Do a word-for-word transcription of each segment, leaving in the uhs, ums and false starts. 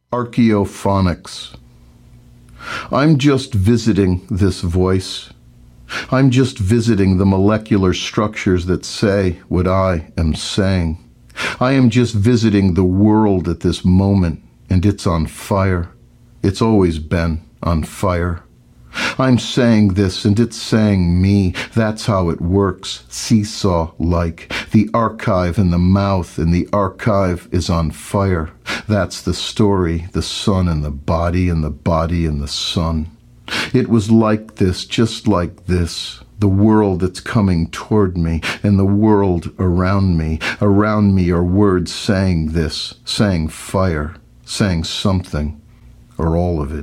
Archaeophonics. I'm just visiting this voice. I'm just visiting the molecular structures that say what I am saying. I am just visiting the world at this moment, and it's on fire. It's always been on fire. I'm saying this, and it's saying me. That's how it works, seesaw-like. The archive in the mouth, and the archive is on fire. That's the story, the sun and the body, and the body and the sun. It was like this, just like this. The world that's coming toward me, and the world around me. Around me are words saying this, saying fire, saying something, or all of it.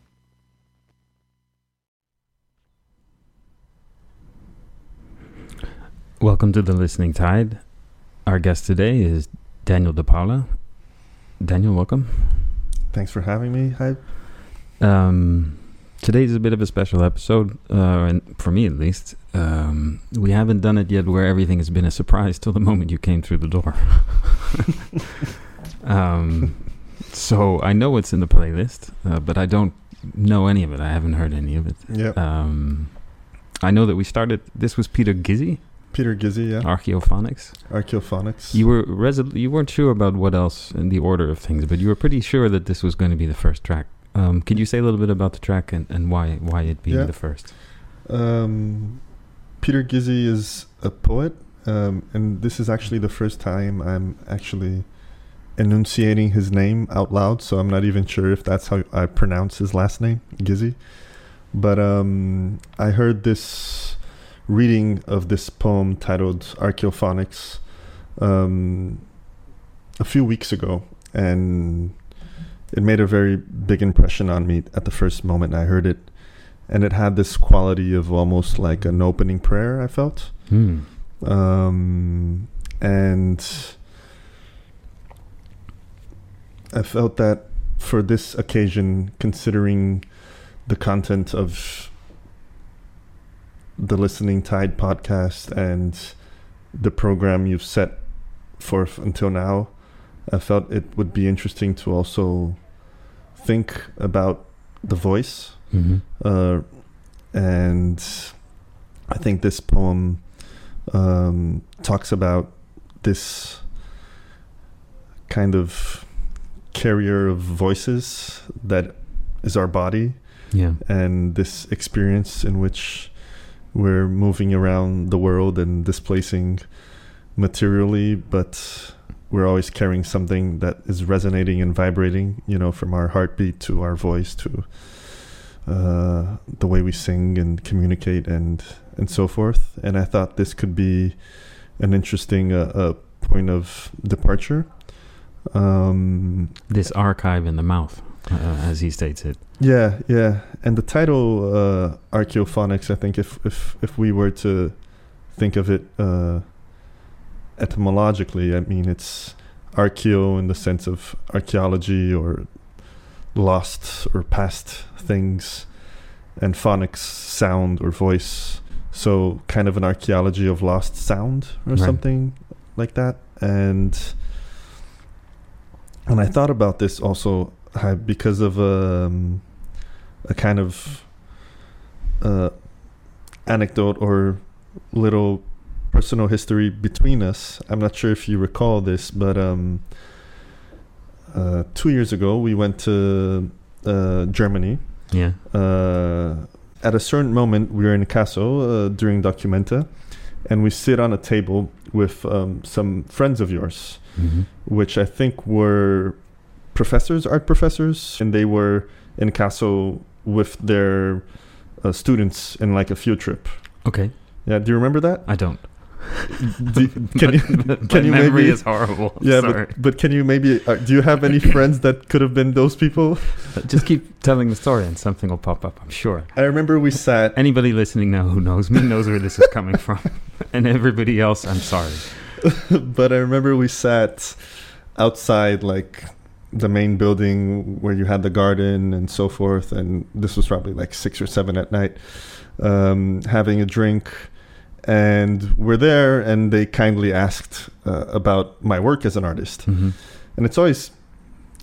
Welcome to The Listening Tide. Our guest today is Daniel De Paula. Daniel, welcome. Thanks for having me. Hi. Um, today's a bit of a special episode, uh, and for me at least. Um, we haven't done it yet where everything has been a surprise till the moment you came through the door. um, so I know it's in the playlist, uh, but I don't know any of it. I haven't heard any of it. Yep. Um, I know that we started, this was Peter Gizzi. Peter Gizzi, yeah. Archaeophonics. Archaeophonics. You were resol- You weren't sure about what else in the order of things, but you were pretty sure that this was going to be the first track. Um, could you say a little bit about the track and, and why why it being yeah. the first? Um, Peter Gizzi is a poet, um, and this is actually the first time I'm actually enunciating his name out loud, so I'm not even sure if that's how I pronounce his last name, Gizzi. But um, I heard this reading of this poem titled Archaeophonics um, a few weeks ago, and it made a very big impression on me at the first moment I heard it, and it had this quality of almost like an opening prayer, I felt. Hmm. Um, and I felt that for this occasion, considering the content of the Listening Tide podcast and the program you've set forth until now, I felt it would be interesting to also think about the voice. Mm-hmm. Uh, and I think this poem um, talks about this kind of carrier of voices that is our body. Yeah. And this experience in which we're moving around the world and displacing materially, but we're always carrying something that is resonating and vibrating, you know, from our heartbeat to our voice to uh, the way we sing and communicate and, and so forth. And I thought this could be an interesting uh, uh, point of departure. Um, this archive in the mouth, uh, as he states it. Yeah, yeah. And the title, uh, Archaeophonics, I think if, if, if we were to think of it uh, etymologically, I mean, it's archaeo in the sense of archaeology or lost or past things, and phonics, sound or voice. So kind of an archaeology of lost sound or right. something like that. And and I thought about this also uh, because of um, a kind of uh, anecdote or little personal history between us. I'm not sure if you recall this, but um, uh, two years ago we went to uh, Germany. Yeah. Uh, at a certain moment, we were in Casso uh, during Documenta, and we sit on a table with um, some friends of yours, mm-hmm. which I think were professors, art professors, and they were in Casso with their uh, students in like a field trip. Okay. Yeah, do you remember that? I don't. do, can you can can you memory maybe is horrible. yeah Sorry. but, but can you maybe uh, do you have any friends that could have been those people? Just keep telling the story and something will pop up, I'm sure. I remember we sat Anybody listening now who knows me knows where this is coming from. And everybody else, I'm sorry. But I remember we sat outside like the main building where you had the garden and so forth, and this was probably like six or seven at night, um, having a drink. And we're there, and they kindly asked uh, about my work as an artist. Mm-hmm. And it's always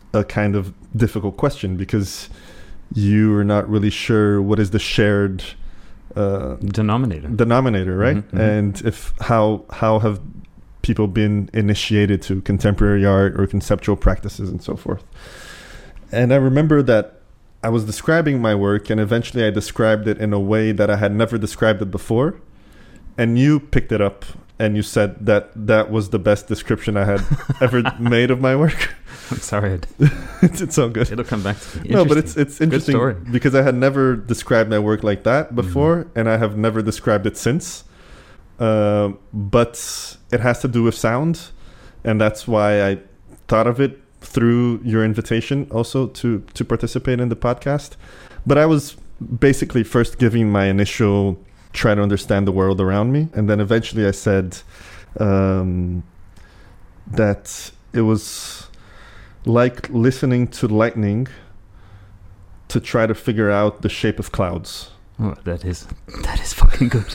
a kind of difficult question because you are not really sure what is the shared uh, denominator. Denominator, right? Mm-hmm, mm-hmm. And if how how have people been initiated to contemporary art or conceptual practices and so forth. And I remember that I was describing my work, and eventually I described it in a way that I had never described it before. And you picked it up and you said that that was the best description I had ever made of my work. I'm sorry. it's, it's so good. It'll come back to me. No, but it's it's interesting because I had never described my work like that before, mm-hmm. and I have never described it since. Uh, but it has to do with sound, and that's why I thought of it through your invitation also to to participate in the podcast. But I was basically first giving my initial try to understand the world around me, and then eventually I said um, that it was like listening to lightning to try to figure out the shape of clouds. Oh, that is that is fucking good.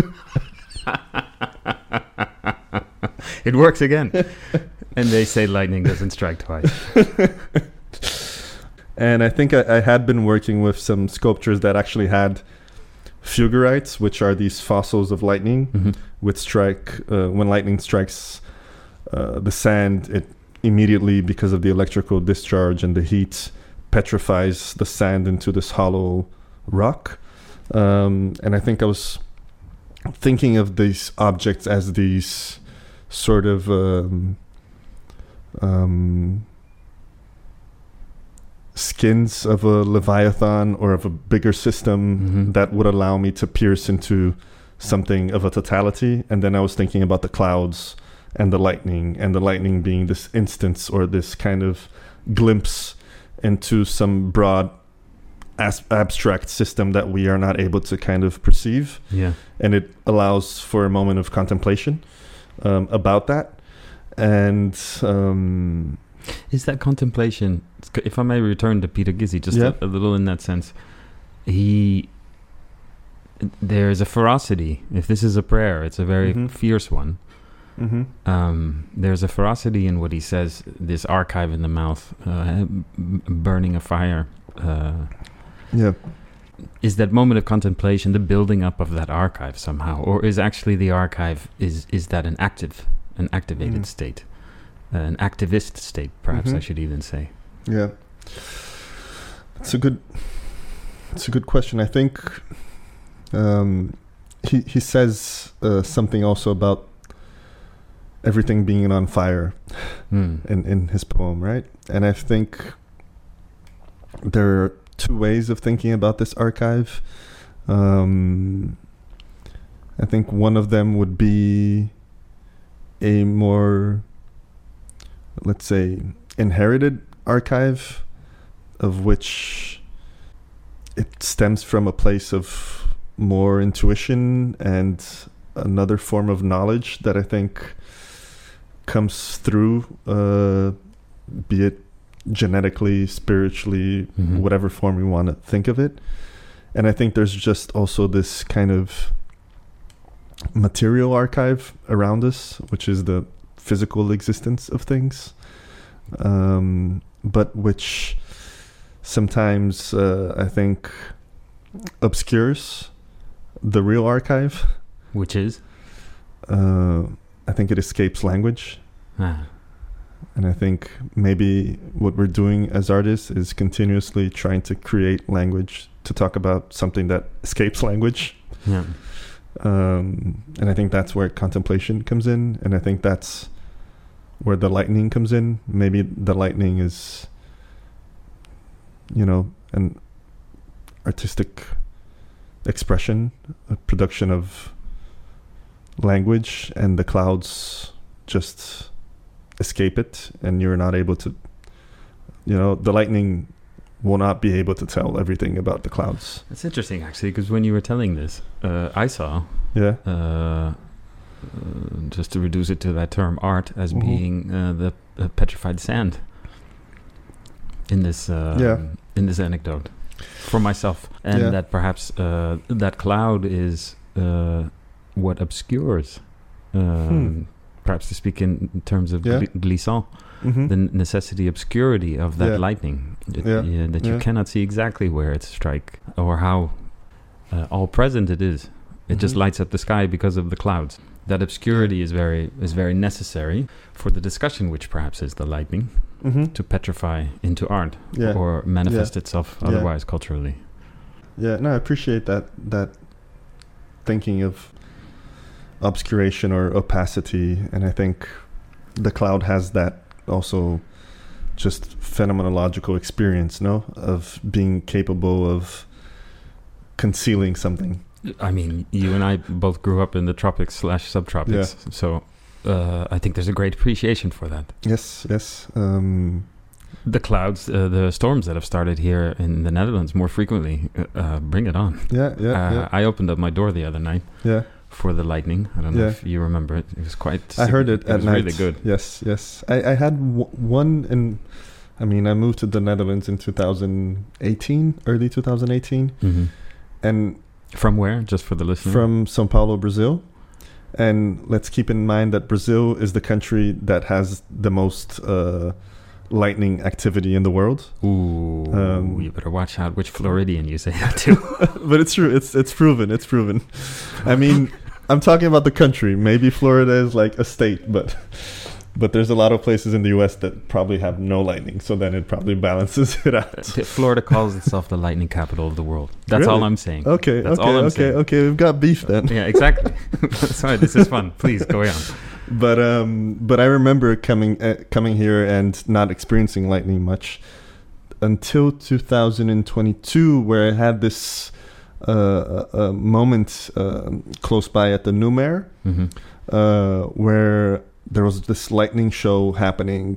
It works again. And they say lightning doesn't strike twice. And I think I, I had been working with some sculptures that actually had fugarites, which are these fossils of lightning, mm-hmm. which strike uh, when lightning strikes uh, the sand, it immediately, because of the electrical discharge and the heat, petrifies the sand into this hollow rock. Um, and I think I was thinking of these objects as these sort of um, um, skins of a leviathan or of a bigger system mm-hmm. that would allow me to pierce into something of a totality. And then I was thinking about the clouds and the lightning, and the lightning being this instance or this kind of glimpse into some broad as- abstract system that we are not able to kind of perceive. Yeah. And it allows for a moment of contemplation um, about that. And um, is that contemplation, if I may return to Peter Gizzi just yeah. a, a little in that sense, he there's a ferocity. If this is a prayer, it's a very mm-hmm. fierce one. Mm-hmm. Um, there's a ferocity in what he says, this archive in the mouth, uh, burning a fire. Uh, yeah. Is that moment of contemplation the building up of that archive somehow? Or is actually the archive, is, is that an active, an activated mm. state? Uh, an activist state, perhaps mm-hmm. I should even say. Yeah. It's a good, it's a good question. I think um, he, he says uh, something also about everything being on fire mm. in, in his poem, right? And I think there are two ways of thinking about this archive. Um, I think one of them would be a more, let's say, inherited archive, of which it stems from a place of more intuition and another form of knowledge that I think comes through, uh, be it genetically, spiritually, mm-hmm. whatever form we want to think of it. And I think there's just also this kind of material archive around us, which is the physical existence of things, um, but which sometimes uh, I think obscures the real archive. Which is? Uh, I think it escapes language. Ah. And I think maybe what we're doing as artists is continuously trying to create language to talk about something that escapes language. Yeah. Um, and I think that's where contemplation comes in. And I think that's where the lightning comes in. Maybe the lightning is, you know, an artistic expression, a production of language, and the clouds just escape it, and you're not able to, you know, the lightning will not be able to tell everything about the clouds. It's interesting, actually, because when you were telling this, uh, I saw, yeah, uh, uh, just to reduce it to that term, art as mm-hmm. being uh, the uh, petrified sand in this, uh, yeah. in this anecdote for myself, and yeah. that perhaps uh, that cloud is uh, what obscures um, hmm. perhaps to speak in, in terms of Yeah. gl- glissant, Mm-hmm. the necessity obscurity of that Yeah. lightning, It- Yeah. yeah, that you Yeah. cannot see exactly where it strike or how uh, all present it is. It just Mhm. lights up the sky because of the clouds. That obscurity is very is very necessary for the discussion, which perhaps is the lightning, Mm-hmm. to petrify into art Yeah. or manifest itself Yeah. otherwise culturally. Yeah, no, I appreciate that that thinking of obscuration or opacity, and I think the cloud has that also just phenomenological experience, no, of being capable of concealing something. I mean, you and I both grew up in the tropics slash subtropics, so uh, I think there's a great appreciation for that. Yes, yes. Um, The clouds, uh, the storms that have started here in the Netherlands more frequently, uh, uh, bring it on. yeah, yeah, uh, yeah, I opened up my door the other night yeah. for the lightning. I don't know Yeah. if you remember it. It was quite. I heard it, It at was night. really good. Yes, yes. I, I had w- one in. I mean, I moved to the Netherlands in two thousand eighteen, early two thousand eighteen, hmm and From where? Just for the listener. from São Paulo, Brazil. And let's keep in mind that Brazil is the country that has the most uh, lightning activity in the world. Ooh, Um, you better watch out which Floridian you say that to. But it's true. It's it's proven. It's proven. I mean, I'm talking about the country. Maybe Florida is like a state, but but there's a lot of places in the U S that probably have no lightning. So then it probably balances it out. Florida calls itself the lightning capital of the world. That's all Really? I'm saying. Okay, That's okay, all I'm okay, saying. okay. We've got beef then. Yeah, exactly. Sorry, this is fun. Please go on. But um, but I remember coming uh, coming here and not experiencing lightning much until two thousand twenty-two, where I had this uh, a, a moment uh, close by at the Numer, hmm uh, where there was this lightning show happening,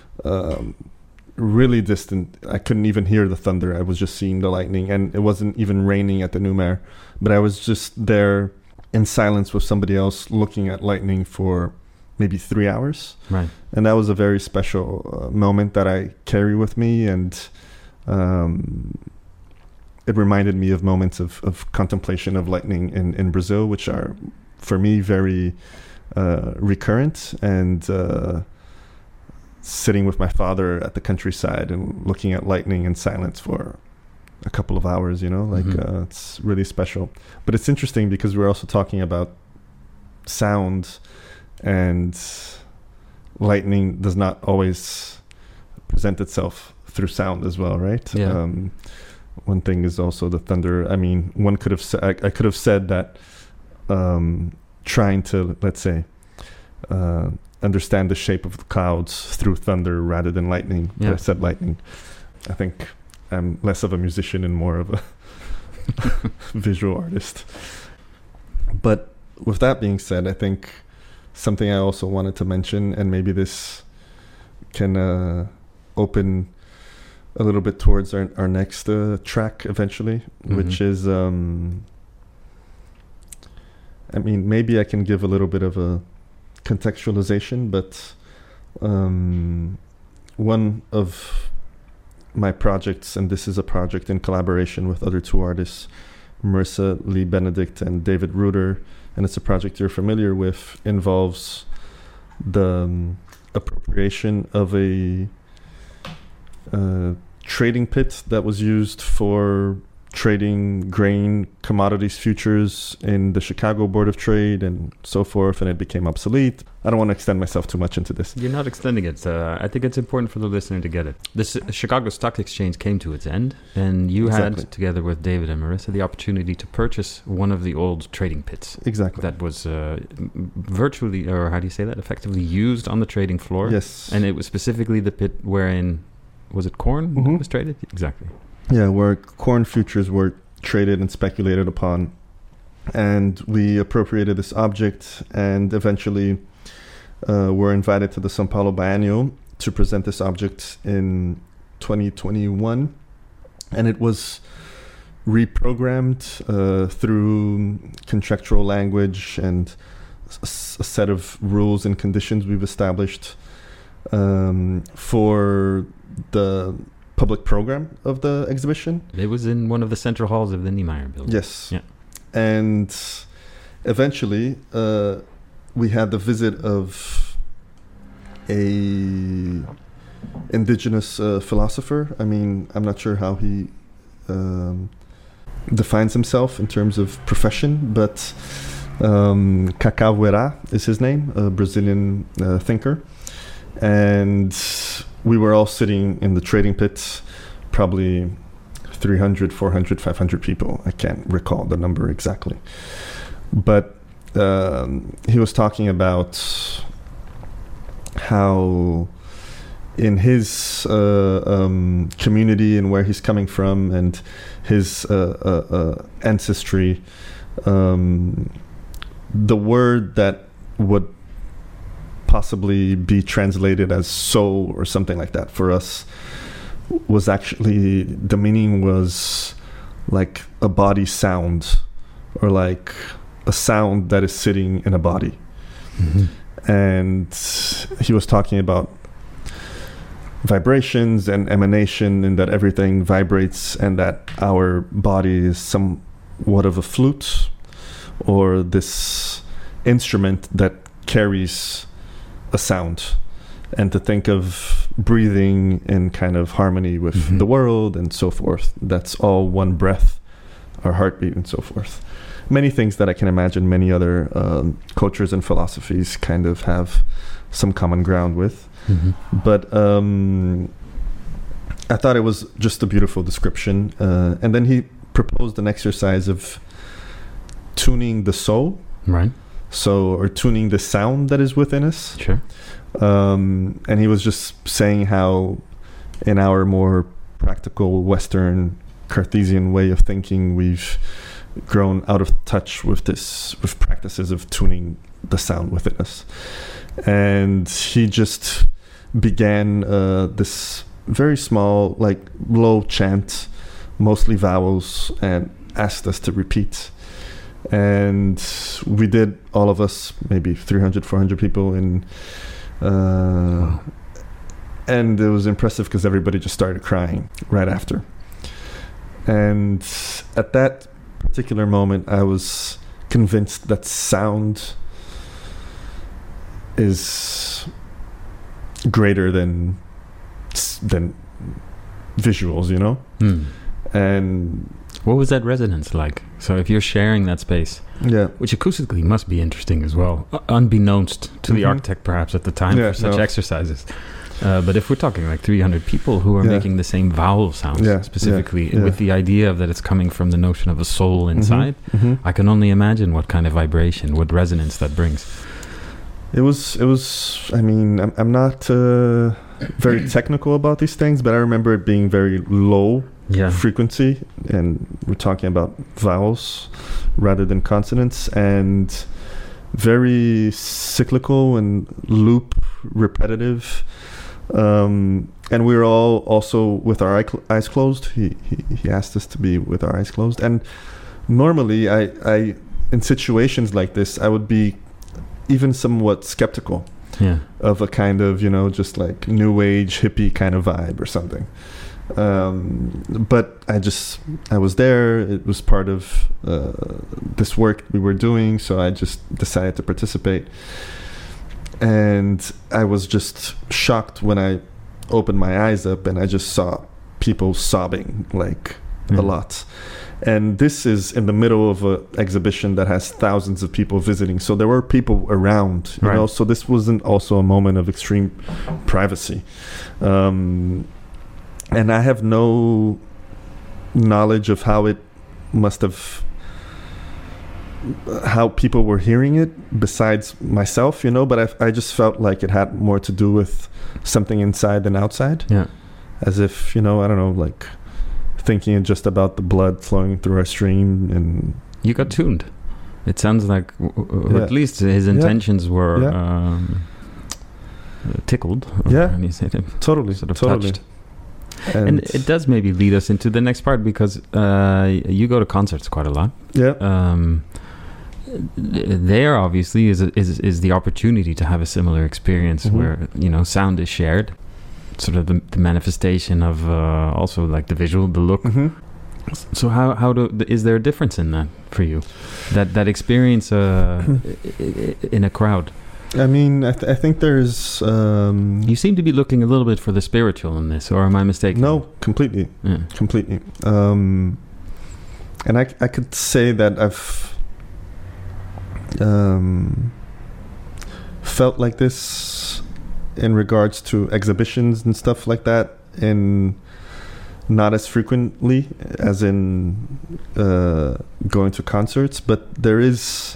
um, really distant. I couldn't even hear the thunder. I was just seeing the lightning, and it wasn't even raining at the Numer, but I was just there in silence with somebody else looking at lightning for maybe three hours. Right. And that was a very special uh, moment that I carry with me. And um, it reminded me of moments of, of contemplation of lightning in, in Brazil, which are, for me, very uh, recurrent. And uh, sitting with my father at the countryside and looking at lightning in silence for a couple of hours, you know, like Mhm. uh, it's really special. But it's interesting because we're also talking about sound, and lightning does not always present itself through sound as well, right? Yeah. Um, one thing is also the thunder. I mean, one could have sa- I, I could have said that um, trying to, let's say, uh, understand the shape of the clouds through thunder rather than lightning. But Yeah. I said lightning. I think I'm less of a musician and more of a visual artist. But with that being said, I think something I also wanted to mention, and maybe this can uh, open a little bit towards our, our next uh, track eventually, Mhm. which is, um, I mean, maybe I can give a little bit of a contextualization, but um, one of my projects, and this is a project in collaboration with other two artists, Marissa Lee Benedict and David Reuter, and it's a project you're familiar with, involves the um, appropriation of a uh, trading pit that was used for trading grain commodities futures in the Chicago Board of Trade and so forth, and it became obsolete. I don't want to extend myself too much into this. You're not extending it. Uh, I think it's important for the listener to get it. The S- Chicago Stock Exchange came to its end, and you Exactly. had, together with David and Marissa, the opportunity to purchase one of the old trading pits Exactly. that was uh, m- virtually, or how do you say that, effectively used on the trading floor. Yes. And it was specifically the pit wherein, was it corn Mhm. that was traded? Exactly. Yeah, where corn futures were traded and speculated upon. And we appropriated this object and eventually uh, were invited to the São Paulo Biennial to present this object in twenty twenty-one. And it was reprogrammed uh, through contractual language and s- a set of rules and conditions we've established um, for the public program of the exhibition. It was in one of the central halls of the Niemeyer building. Yes. Yeah. And eventually, uh, we had the visit of a indigenous uh, philosopher. I mean, I'm not sure how he um, defines himself in terms of profession, but um, Cacaveira is his name, a Brazilian uh, thinker. And we were all sitting in the trading pits, probably three hundred, four hundred, five hundred people. I can't recall the number exactly. But um, he was talking about how in his uh, um, community and where he's coming from and his uh, uh, uh, ancestry, um, the word that would possibly be translated as soul or something like that for us was actually, the meaning was like a body sound, or like a sound that is sitting in a body. Mm-hmm. And he was talking about vibrations and emanation, and that everything vibrates, and that our body is somewhat of a flute, or this instrument that carries a sound, and to think of breathing in kind of harmony with mm-hmm. the world and so forth. That's all one breath, our heartbeat and so forth. Many things that I can imagine many other um, cultures and philosophies kind of have some common ground with. Mm-hmm. But um, I thought it was just a beautiful description. Uh, and then he proposed an exercise of tuning the soul. Right. So, or tuning the sound that is within us. Sure. Um, and he was just saying how in our more practical Western Cartesian way of thinking, we've grown out of touch with this, with practices of tuning the sound within us. And he just began uh, this very small, like low chant, mostly vowels, and asked us to repeat. And we did, all of us, maybe three hundred, four hundred people in, uh, wow. And it was impressive because everybody just started crying right after. And at that particular moment, I was convinced that sound is greater than than visuals, you know? Mm. And what was that resonance like? So if you're sharing that space, yeah, which acoustically must be interesting as well, uh, unbeknownst to mm-hmm. the architect perhaps at the time yeah, for such no. exercises. Uh, but if we're talking like three hundred people who are yeah. making the same vowel sounds, yeah, specifically yeah, yeah. with the idea of that it's coming from the notion of a soul inside, mm-hmm, mm-hmm. I can only imagine what kind of vibration, what resonance that brings. It was, it was, I mean, I'm, I'm not uh, very technical about these things, but I remember it being very low yeah. frequency, and we're talking about vowels rather than consonants, and very cyclical and loop repetitive. Um, and we were all also with our eye cl- eyes closed. He, he he asked us to be with our eyes closed. And normally, I, I in situations like this, I would be even somewhat skeptical yeah. of a kind of, you know, just like new age hippie kind of vibe or something. Um, but I just, I was there. It was part of uh, this work we were doing. So I just decided to participate. And I was just shocked when I opened my eyes up and I just saw people sobbing like mm. a lot. And this is in the middle of an exhibition that has thousands of people visiting. So there were people around, you right. know, so this wasn't also a moment of extreme privacy. Um, and I have no knowledge of how it must have, how people were hearing it besides myself, you know, but I, I just felt like it had more to do with something inside than outside. Yeah. As if, you know, I don't know, like thinking just about the blood flowing through our stream. And you got tuned. It sounds like, w- yeah. at least his intentions yeah. were yeah. Um, tickled. Yeah, you say them, totally, sort of totally. touched. And, and it does maybe lead us into the next part, because uh, you go to concerts quite a lot. Yeah. Um, there obviously is, a, is is the opportunity to have a similar experience mm-hmm. where, you know, sound is shared. Sort of the, the manifestation of uh, also like the visual, the look. Mm-hmm. So how how do is there a difference in that for you? That that experience uh, in a crowd. I mean, I, th- I think there's. Um, you seem to be looking a little bit for the spiritual in this, or am I mistaken? No, completely, yeah. completely. Um, and I I could say that I've um, felt like this in regards to exhibitions and stuff like that, and not as frequently as in uh, going to concerts, but there is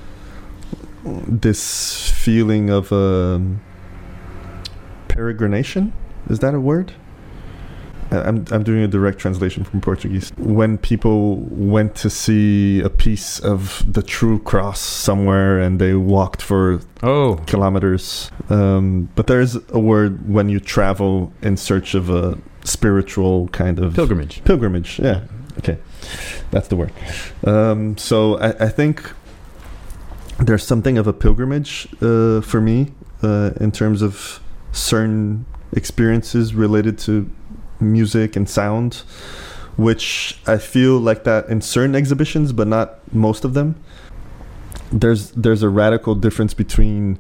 this feeling of um, peregrination. Is that a word? I'm I'm doing a direct translation from Portuguese. When people went to see a piece of the true cross somewhere and they walked for oh kilometers. Um, but there is a word when you travel in search of a spiritual kind of pilgrimage. Pilgrimage, yeah. Okay, that's the word. Um, so I, I think there's something of a pilgrimage uh, for me uh, in terms of certain experiences related to music and sound, which I feel like that in certain exhibitions, but not most of them. There's there's a radical difference between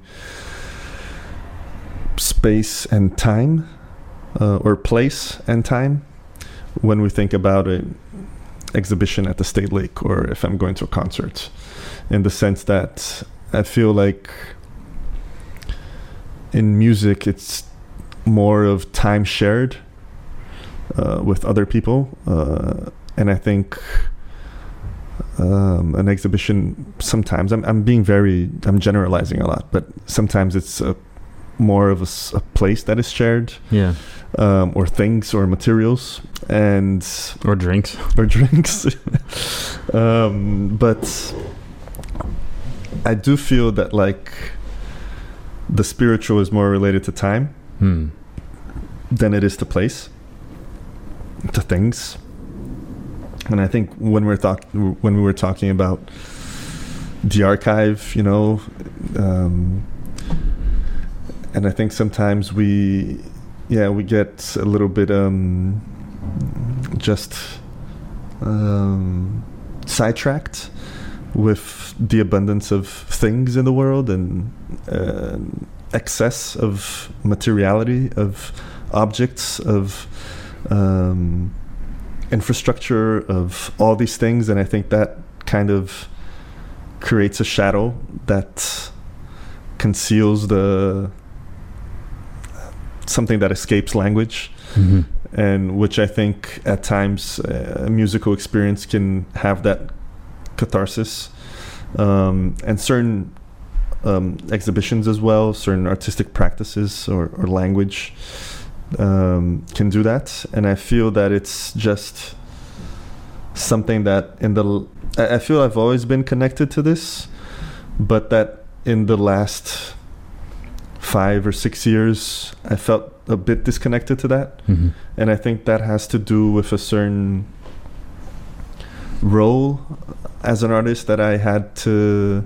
space and time, uh, or place and time, when we think about an exhibition at the State Lake, or if I'm going to a concert, in the sense that I feel like in music it's more of time shared uh, with other people, uh, and I think um, an exhibition sometimes I'm I'm being very I'm generalizing a lot, but sometimes it's a, more of a, a place that is shared, yeah, um, or things or materials and or drinks or drinks, um, but I do feel that like the spiritual is more related to time hmm. than it is to place, to things. And I think when we're talk when we were talking about the archive, you know, um, and I think sometimes we, yeah, we get a little bit um, just um, sidetracked with the abundance of things in the world and uh, excess of materiality, of objects, of um, infrastructure, of all these things. And I think that kind of creates a shadow that conceals the something that escapes language, mm-hmm. and which I think at times uh, a musical experience can have that catharsis, um, and certain um, exhibitions as well, certain artistic practices or, or language um, can do that. And I feel that it's just something that in the I feel I've always been connected to this, but that in the last five or six years I felt a bit disconnected to that. Mm-hmm. And I think that has to do with a certain role as an artist that I had to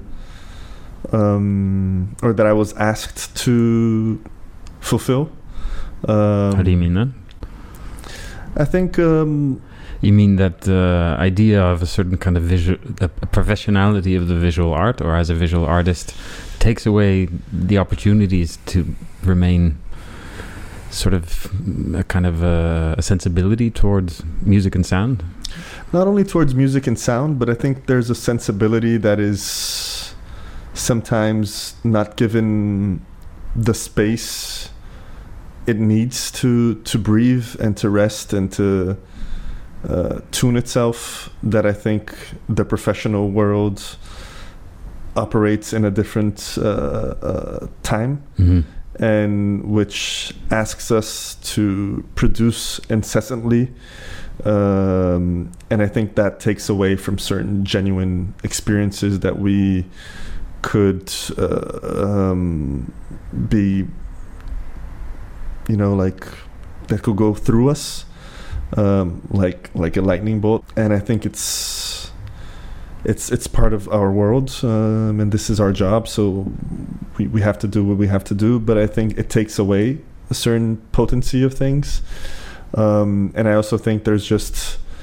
um, or that I was asked to fulfill. Um, How do you mean that? I think um, you mean that uh, idea of a certain kind of visual, a, a professionality of the visual art, or as a visual artist, takes away the opportunities to remain sort of a kind of a, a sensibility towards music and sound? Not only towards music and sound, but I think there's a sensibility that is sometimes not given the space it needs to to breathe and to rest and to uh, tune itself, that I think the professional world operates in a different uh, uh, time, mm-hmm. and which asks us to produce incessantly, um, and I think that takes away from certain genuine experiences that we could uh, um, be, you know, like that could go through us, um, like like a lightning bolt. And I think it's it's it's part of our world, um, and this is our job, so we, we have to do what we have to do. But I think it takes away a certain potency of things, um, and I also think there's just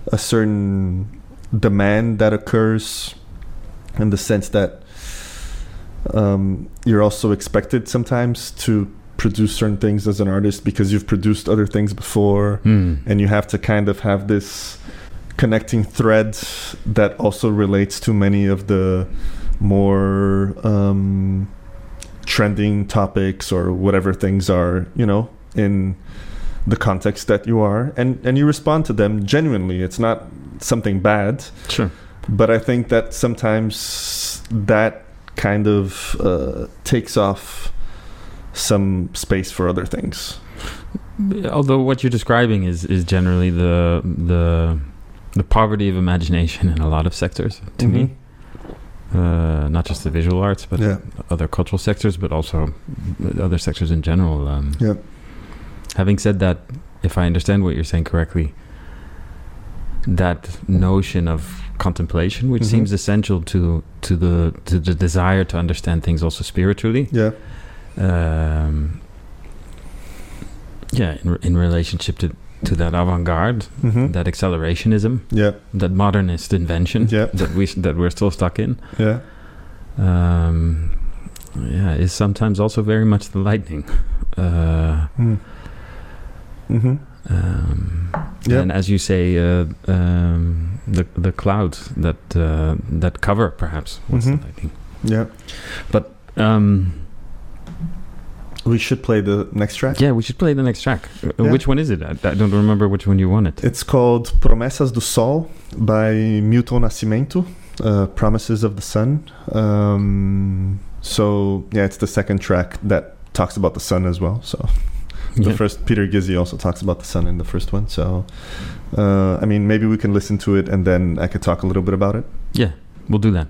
a certain demand that occurs in the sense that um, you're also expected sometimes to produce certain things as an artist because you've produced other things before, Mm. and you have to kind of have this connecting thread that also relates to many of the more um, trending topics or whatever things are, you know, in the context that you are, and and you respond to them genuinely. It's not something bad, Sure. but I think that sometimes that kind of uh, takes off some space for other things. Although what you're describing is is generally the the the poverty of imagination in a lot of sectors, to Mhm. me. Uh, not just the visual arts, but Yeah. other cultural sectors, but also other sectors in general. Um, Yeah. Having said that, if I understand what you're saying correctly, that notion of contemplation, which Mhm. seems essential to to the to the desire to understand things also spiritually, Yeah. um, yeah, in, in relationship to, to that avant-garde, Mhm. that accelerationism, Yeah. that modernist invention Yeah. that we that we're still stuck in, Yeah. um, yeah, is sometimes also very much the lightning. Uh, Mm. Mhm. um, Yeah. And as you say, uh, um, the the clouds that uh, that cover perhaps what's Mhm. the lightning. Yeah. Um, We should play the next track. yeah, we should play the next track. Uh, Yeah. Which one is it? I, I don't remember which one you wanted. It's called Promessas do Sol by Milton Nascimento, uh, Promises of the Sun. Um, so, yeah, it's the second track that talks about the sun as well. So, the Yeah. first, Peter Gizzi also talks about the sun in the first one. So, uh, I mean, maybe we can listen to it and then I could talk a little bit about it. Yeah, we'll do that.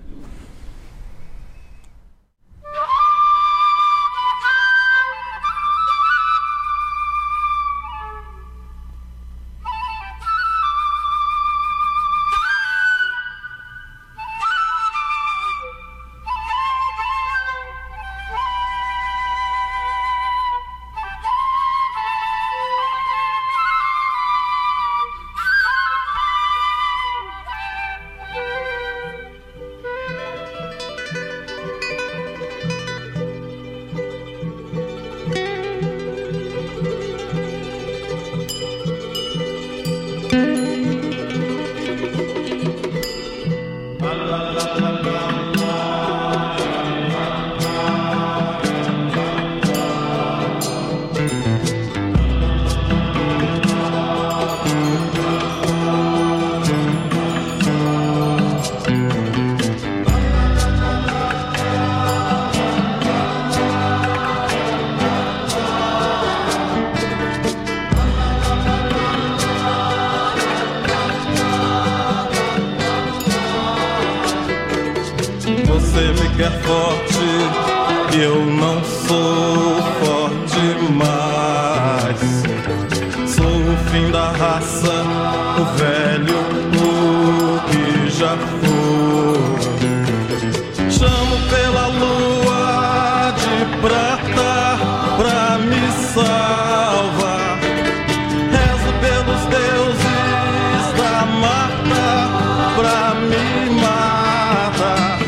Você me quer forte e eu não sou forte mais. Sou o fim da raça, o velho, o que já foi. Chamo pela lua de prata pra me salvar. Rezo pelos deuses da mata pra me matar.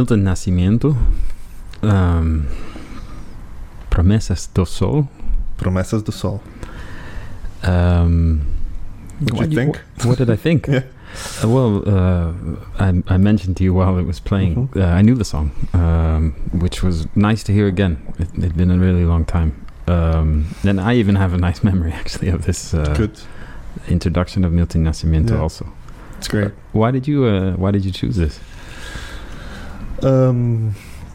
Milton Nascimento, um, Promessas do Sol. Promessas do Sol. Um, What'd you think? What, what did I think? Yeah. Uh, well, uh, I, I mentioned to you while it was playing, Mhm. uh, I knew the song, um, which was nice to hear again. It, it'd been a really long time. Um, and I even have a nice memory, actually, of this uh, Good. introduction of Milton Nascimento Yeah. also. It's great. Uh, why did you uh, Why did you choose this? Um,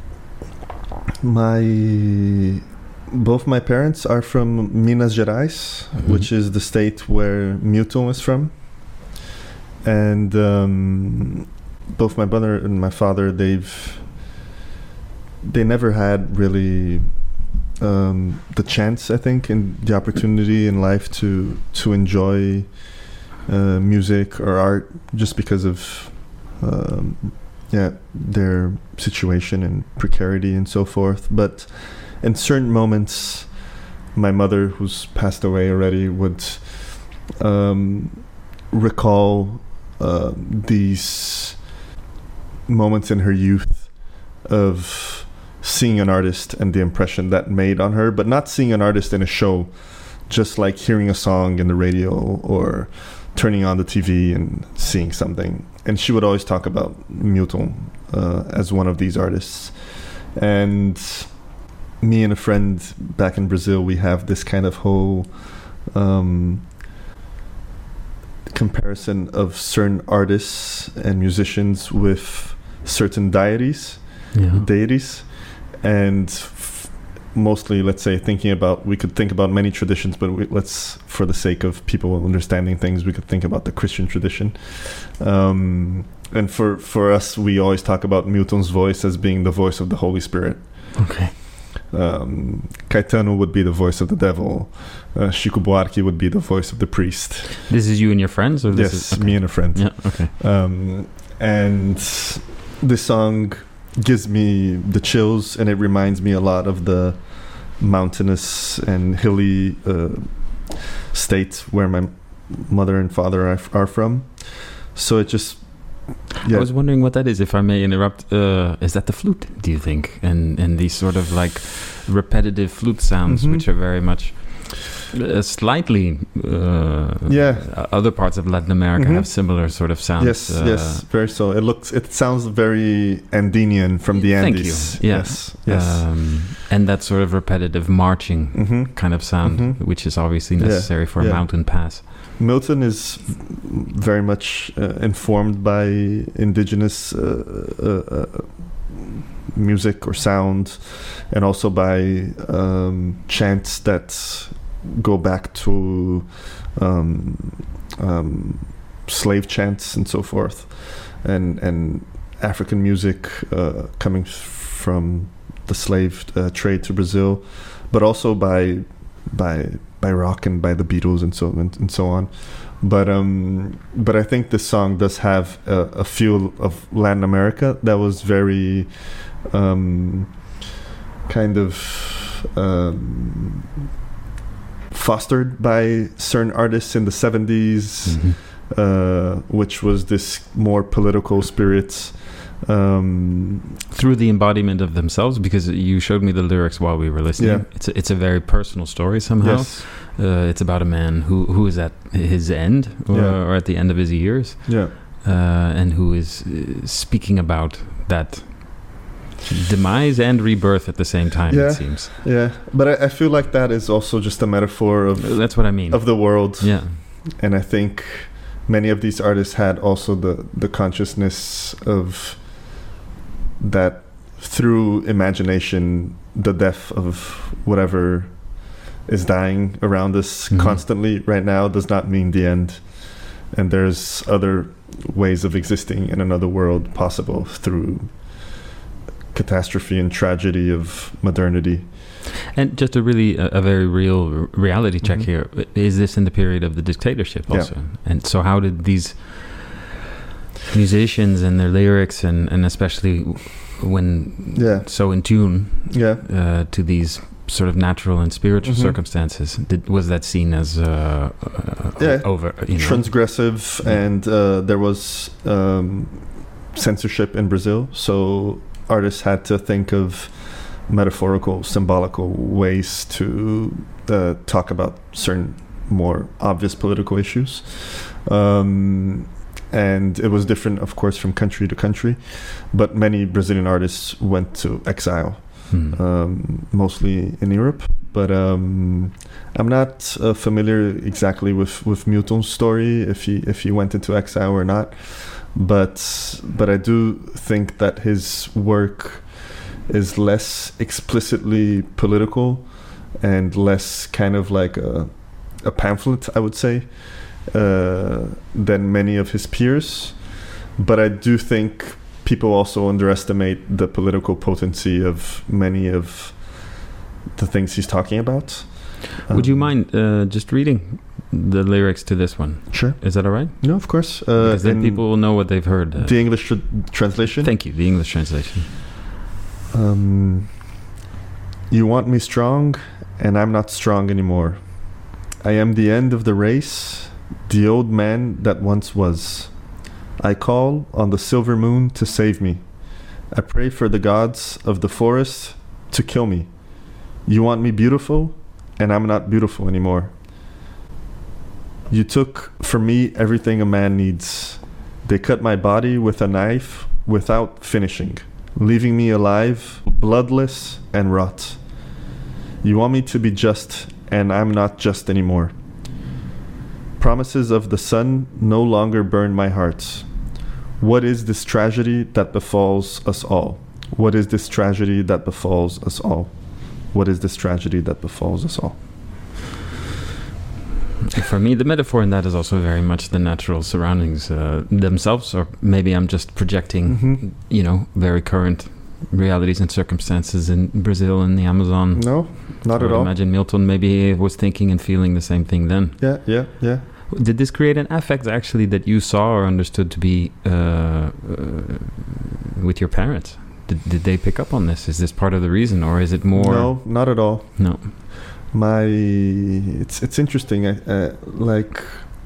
my both my parents are from Minas Gerais, Mhm. which is the state where Milton is from, and um, both my brother and my father they've they never had really um, the chance, I think, and the opportunity in life to to enjoy uh, music or art just because of um, yeah their situation and precarity and so forth. But in certain moments, my mother, who's passed away already, would um, recall uh, these moments in her youth of seeing an artist and the impression that made on her, but not seeing an artist in a show, just like hearing a song in the radio or turning on the T V and seeing something. And she would always talk about Milton uh, as one of these artists. And me and a friend back in Brazil, we have this kind of whole um, comparison of certain artists and musicians with certain deities, Yeah. deities, and f- mostly, let's say, thinking about, we could think about many traditions, but we, let's, for the sake of people understanding things, we could think about the Christian tradition. Um, and for, for us, we always talk about Milton's voice as being the voice of the Holy Spirit. Okay. Um, Caetano would be the voice of the devil. Uh, Chico Buarque would be the voice of the priest. This is you and your friends, or this Yes, is okay. me and a friend. Yeah. Okay. Um, and this song gives me the chills, and it reminds me a lot of the mountainous and hilly uh, state where my mother and father are, are from. So it just, yeah. I was wondering what that is, if I may interrupt. Uh, is that the flute, do you think? And and these sort of like repetitive flute sounds, Mhm. which are very much uh, slightly. Uh, Yeah. Other parts of Latin America Mhm. have similar sort of sounds. Yes, uh, yes, very so. It looks, it sounds very Andinian from the Thank Andes. you. Yeah. Yes, yes. Um, and that sort of repetitive marching hmm kind of sound, Mhm. which is obviously Yeah, necessary for yeah. a mountain pass. Milton is very much uh, informed by indigenous uh, uh, uh, music or sound, and also by um, chants that go back to um, um, slave chants and so forth, and and African music uh, coming from the slave uh, trade to Brazil, but also by by by rock and by the Beatles and so and, and so on. But um, but I think this song does have a, a feel of Latin America that was very um, kind of um, fostered by certain artists in the seventies, Mhm. uh, which was this more political spirit. Um, Through the embodiment of themselves, because you showed me the lyrics while we were listening. Yeah. It's a, it's a very personal story somehow. yes, Uh, it's about a man who, who is at his end, or, Yeah. or at the end of his years, yeah, uh, and who is uh, speaking about that demise and rebirth at the same time, Yeah. it seems. yeah. But I, I feel like that is also just a metaphor of That's what I mean. of the world. Yeah. And I think many of these artists had also the the consciousness of that through imagination, the death of whatever is dying around us Mhm. constantly right now does not mean the end, and there's other ways of existing in another world possible through catastrophe and tragedy of modernity. And just a really, a, a very real r- reality check Mhm. here. Is this in the period of the dictatorship Yeah. also? And so how did these musicians and their lyrics, and, and especially when Yeah. so in tune Yeah. uh, to these sort of natural and spiritual Mhm. circumstances, did, was that seen as uh, uh, Yeah. over, you know? Transgressive, Yeah. and uh, there was um, censorship in Brazil, so artists had to think of metaphorical, symbolical ways to uh, talk about certain more obvious political issues. Um, and it was different, of course, from country to country. But many Brazilian artists went to exile, Hmm. um, mostly in Europe. But um, I'm not uh, familiar exactly with, with Milton's story, if he if he went into exile or not. But but I do think that his work is less explicitly political and less kind of like a, a pamphlet, I would say, uh, than many of his peers. But I do think people also underestimate the political potency of many of the things he's talking about. Would you Um, mind uh, just reading the lyrics to this one? Sure. Is that all right? No, of course. Uh, Because then in people will know what they've heard. Uh, the English tr- translation. thank you. The English translation. Um, you want me strong, and I'm not strong anymore. I am the end of the race, the old man that once was. I call on the silver moon to save me. I pray for the gods of the forest to kill me. You want me beautiful, and I'm not beautiful anymore. You took from me everything a man needs. They cut my body with a knife without finishing, leaving me alive, bloodless and rot. You want me to be just, and I'm not just anymore. Promises of the sun no longer burn my heart. What is this tragedy that befalls us all? What is this tragedy that befalls us all? What is this tragedy that befalls us all? For me, the metaphor in that is also very much the natural surroundings uh, themselves, or maybe I'm just projecting, Mhm. you know, very current realities and circumstances in Brazil and the Amazon. No, not I at would all. imagine Milton maybe was thinking and feeling the same thing then. Yeah, yeah, yeah. Did this create an affect actually that you saw or understood to be uh, uh, with your parents? Did, did they pick up on this? Is this part of the reason, or is it more? No, not at all. No. My, it's it's interesting. I, uh, like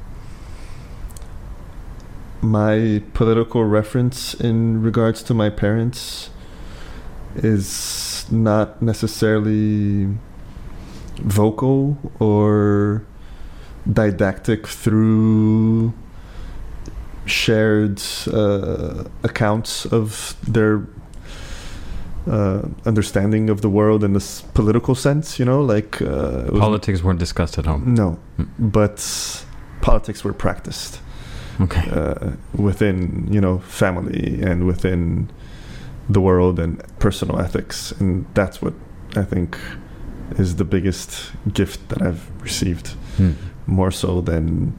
my political reference in regards to my parents is not necessarily vocal or didactic through shared uh, accounts of their uh, understanding of the world in this political sense, you know, like uh, it was- Politics weren't discussed at home. no, Mm. but politics were practiced Okay. uh, within, you know, family and within the world and personal ethics, and that's what I think is the biggest gift that I've received, Hmm. more so than,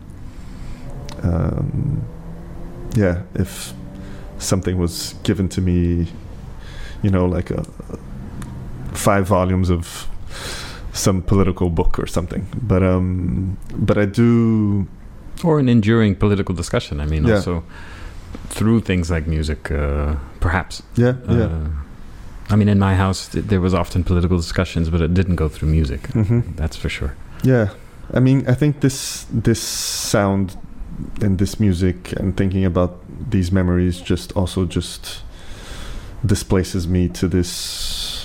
um, yeah, if something was given to me, you know, like a, five volumes of some political book or something. But um, but I do. Or an enduring political discussion. I mean, Yeah. also through things like music, uh, perhaps. Yeah, yeah. Uh, I mean, in my house, th- there was often political discussions, but it didn't go through music. hmm That's for sure. Yeah, I mean, I think this this sound and this music and thinking about these memories just also just displaces me to this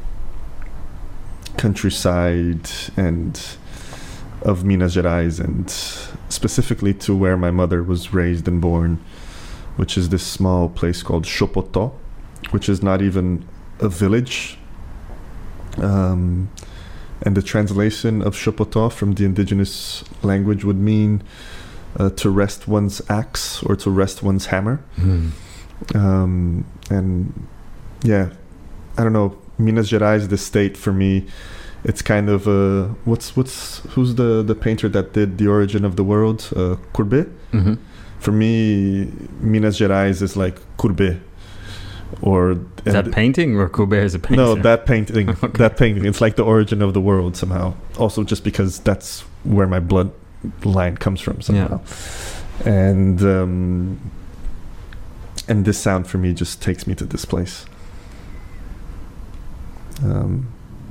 countryside and of Minas Gerais, and specifically to where my mother was raised and born, which is this small place called Chopotó, which is not even a village. Um, and the translation of Chopotó from the indigenous language would mean uh, to rest one's axe or to rest one's hammer. Hmm. Um, and yeah, I don't know, Minas Gerais, the state, for me, it's kind of uh, what's what's who's the the painter that did The Origin of the World, uh, Courbet. hmm For me, Minas Gerais is like Courbet, or Is that and- painting or Courbet is a painter? no, that painting, Okay. that painting. It's like The Origin of the World somehow. Also, just because that's where my blood line comes from somehow, and um, and this sound for me just takes me to this place. Um,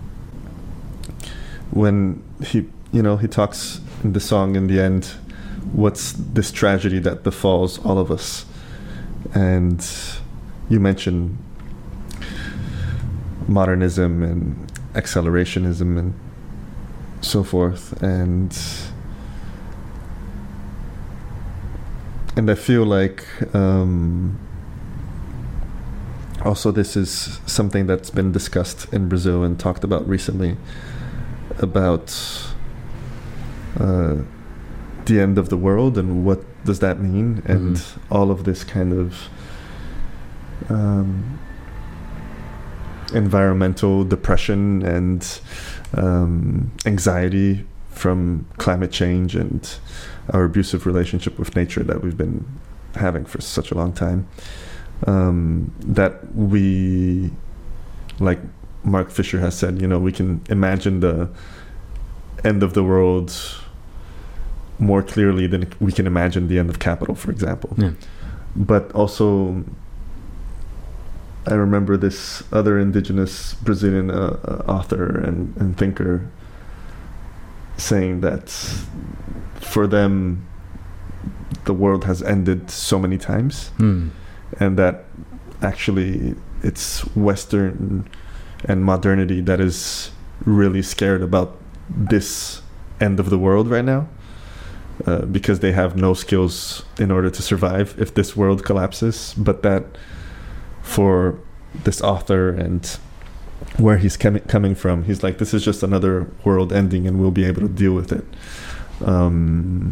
when he, you know, he talks in the song in the end, what's this tragedy that befalls all of us? And you mentioned modernism and accelerationism and so forth, and and I feel like um, also this is something that's been discussed in Brazil and talked about recently about uh, the end of the world and what does that mean, and mm-hmm. all of this kind of um, environmental depression and um, anxiety from climate change and our abusive relationship with nature that we've been having for such a long time, um, that we, like Mark Fisher has said, you know, we can imagine the end of the world more clearly than we can imagine the end of capital, for example. Yeah. But also, I remember this other indigenous Brazilian uh, uh, author and, and thinker saying that for them, the world has ended so many times, mm. and that actually it's Western and modernity that is really scared about this end of the world right now, uh, because they have no skills in order to survive if this world collapses. But that for this author and where he's com- coming from, he's like, this is just another world ending and we'll be able to deal with it. Um,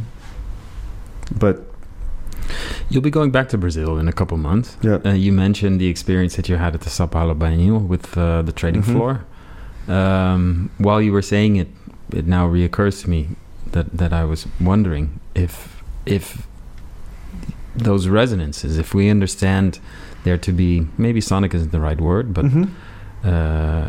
but you'll be going back to Brazil in a couple months. Yeah. Uh, you mentioned the experience that you had at the Sao Paulo Biennial with uh, the trading Mm-hmm. floor. Um, while you were saying it, it now reoccurs to me that, that I was wondering if if those resonances, if we understand there to be, maybe sonic isn't the right word, but mm-hmm. uh,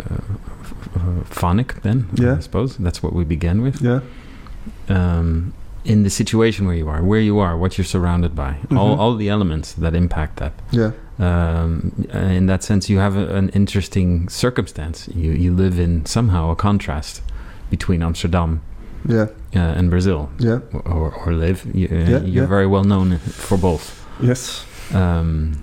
uh, phonic then, Yeah. I suppose. That's what we began with. yeah, Um, in the situation where you are, where you are, what you're surrounded by, Mm-hmm. all, all the elements that impact that. yeah, Um, in that sense, you have a, an interesting circumstance. You you live in somehow a contrast between Amsterdam yeah, uh, and Brazil, yeah, or, or live. You, uh, Yeah, you're yeah. very well known for both. yes. Um,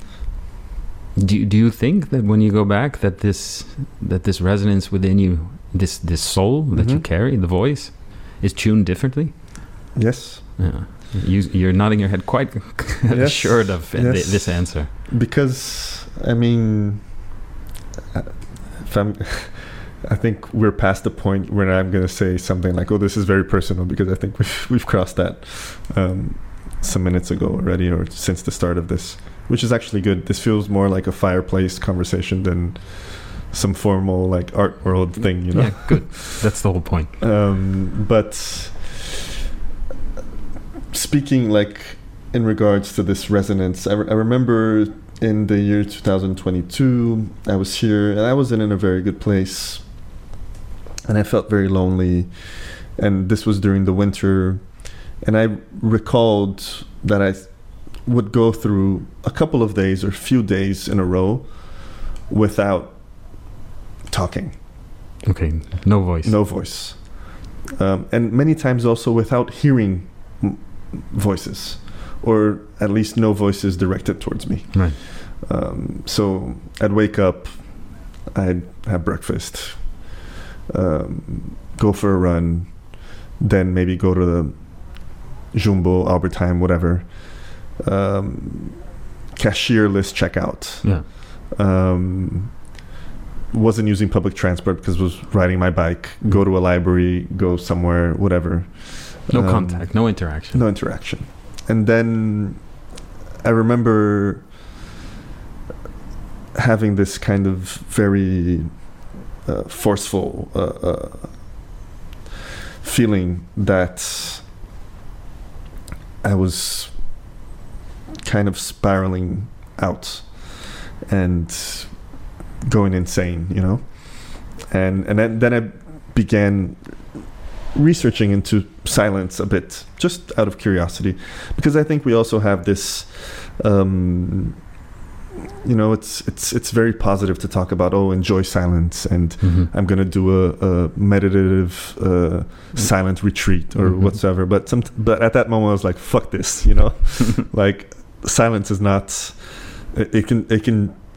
do do you think that when you go back, that this that this resonance within you, this this soul that you Mhm. carry, the voice, is tuned differently? Yes, Yeah, you, you're nodding your head quite Yes, assured of uh, yes. thi- this answer. because I mean, uh, if I'm, I think we're past the point where I'm going to say something like, "Oh, this is very personal," because I think we've we've crossed that um, some minutes ago already, or since the start of this, which is actually good. This feels more like a fireplace conversation than some formal like art world thing, you know. Yeah, good. That's the whole point. Um, but speaking like in regards to this resonance, I, re- I remember in the year two thousand twenty-two, I was here and I wasn't in a very good place, and I felt very lonely, and this was during the winter, and I recalled that I would go through a couple of days or few days in a row without talking. Okay, no voice. No voice. Um, and many times also without hearing m- voices, or at least no voices directed towards me. Right. Um, so I'd wake up, I'd have breakfast, um, go for a run, then maybe go to the Jumbo, Albertheim, whatever, um, cashierless checkout. Yeah. Um, wasn't using public transport because I was riding my bike, go to a library, go somewhere, whatever. No Um, contact, no interaction. No interaction. And then I remember having this kind of very uh, forceful uh, uh, feeling that I was kind of spiraling out and going insane, you know. And and then, then I began researching into silence a bit, just out of curiosity, because I think we also have this, um, you know, it's it's it's very positive to talk about, oh, enjoy silence, and Mhm. I'm gonna do a, a meditative uh, silent retreat or Mhm. whatsoever. But some, but at that moment I was like, fuck this, you know, like silence is not. It, it can it can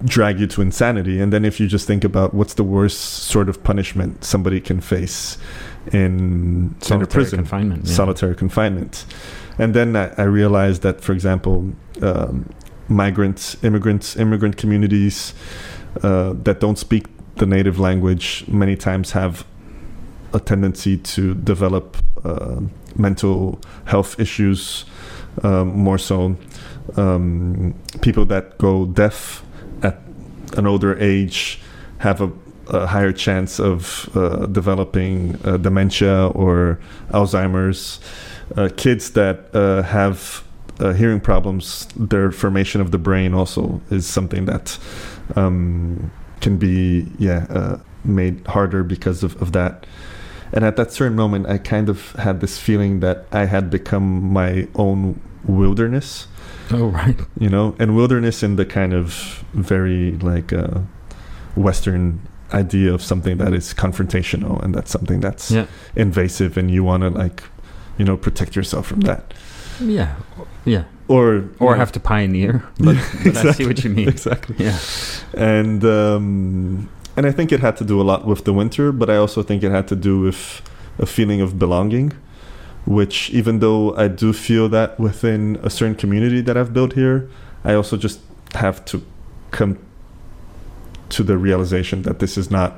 drag you to insanity. And then if you just think about what's the worst sort of punishment somebody can face in, Solitary in a prison, confinement, yeah. solitary confinement. And then I, I realized that, for example, um, migrants, immigrants, immigrant communities uh, that don't speak the native language many times have a tendency to develop uh, mental health issues, um, more so. Um, people that go deaf at an older age have a, a higher chance of uh, developing uh, dementia or Alzheimer's. Uh, kids that uh, have uh, hearing problems, their formation of the brain also is something that um, can be yeah uh, made harder because of, of that. And at that certain moment, I kind of had this feeling that I had become my own wilderness. Oh, right. You know, and wilderness in the kind of very like uh, Western idea of something that is confrontational, and that's something that's Yeah. invasive, and you want to like, you know, protect yourself from that. Yeah. Yeah. Or Or you have to pioneer. But, but I see what you mean. Exactly. Yeah. And um, and I think it had to do a lot with the winter, but I also think it had to do with a feeling of belonging, which even though I do feel that within a certain community that I've built here, I also just have to come to the realization that this is not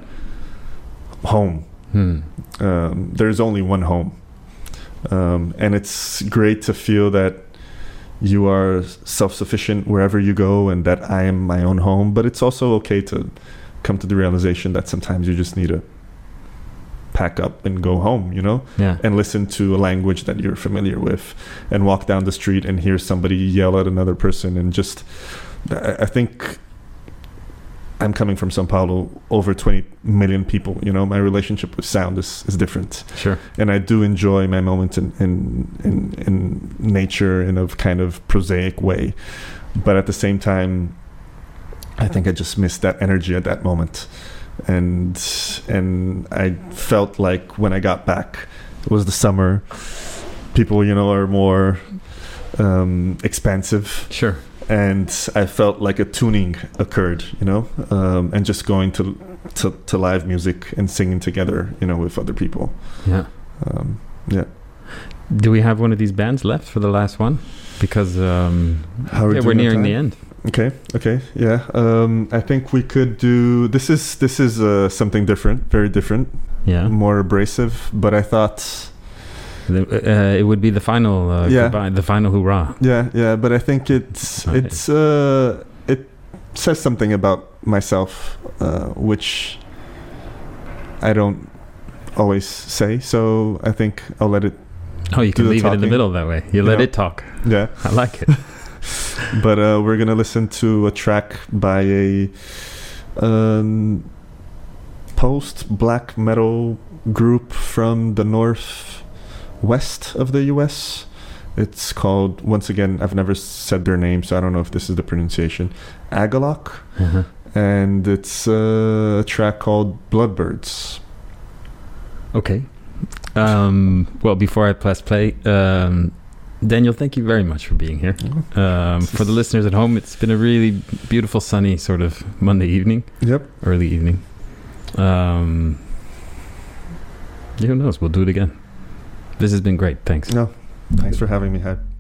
home. Hmm. Um, there's only one home. Um, and it's great to feel that you are self-sufficient wherever you go and that I am my own home. But it's also okay to come to the realization that sometimes you just need to pack up and go home, you know, Yeah. and listen to a language that you're familiar with and walk down the street and hear somebody yell at another person. And just, I, I think I'm coming from Sao Paulo, over twenty million people, you know, my relationship with sound is, is different. Sure. And I do enjoy my moments in, in, in, in nature in a kind of prosaic way. But at the same time, I think I just missed that energy at that moment. And and I felt like when I got back, it was the summer. People, you know, are more um, expansive. Sure. And I felt like a tuning occurred, you know, um, and just going to, to to live music and singing together, you know, with other people. Yeah. Um, yeah. Do we have one of these bands left for the last one? Because um, How are we yeah, doing we're on nearing time? the end. Okay. Okay. Yeah. Um, I think we could do. This is this is uh, something different, very different, Yeah. more abrasive. But I thought. The, uh, it would be the final uh, Yeah. goodbye, the final hurrah. Yeah, yeah, but I think it's Okay. it's uh, it says something about myself, uh, which I don't always say. So I think I'll let it. Oh, you Do can the leave it in the talking. middle that way. You, You let know. it talk. Yeah, I like it. but uh, we're gonna listen to a track by a um, post black metal group from the northwest of the U S. It's called, once again, I've never said their name, so I don't know if this is the pronunciation, Agalok. Uh-huh. And it's uh, a track called Bloodbirds. Okay. Um, well, before I press play, um, Daniel, thank you very much for being here. Um, for the listeners at home, it's been a really beautiful, sunny sort of Monday evening, Yep. early evening. Um, who knows? We'll do it again. This has been great. Thanks. No, thanks for having me, Hyde.